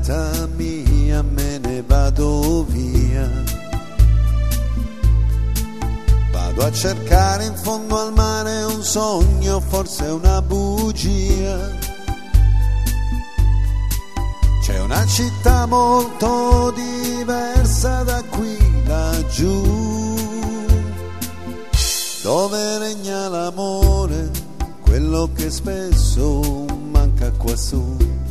vita mia, me ne vado via. Vado a cercare in fondo al mare un sogno, forse una bugia. C'è una città molto diversa da qui laggiù, dove regna l'amore, quello che spesso manca quassù.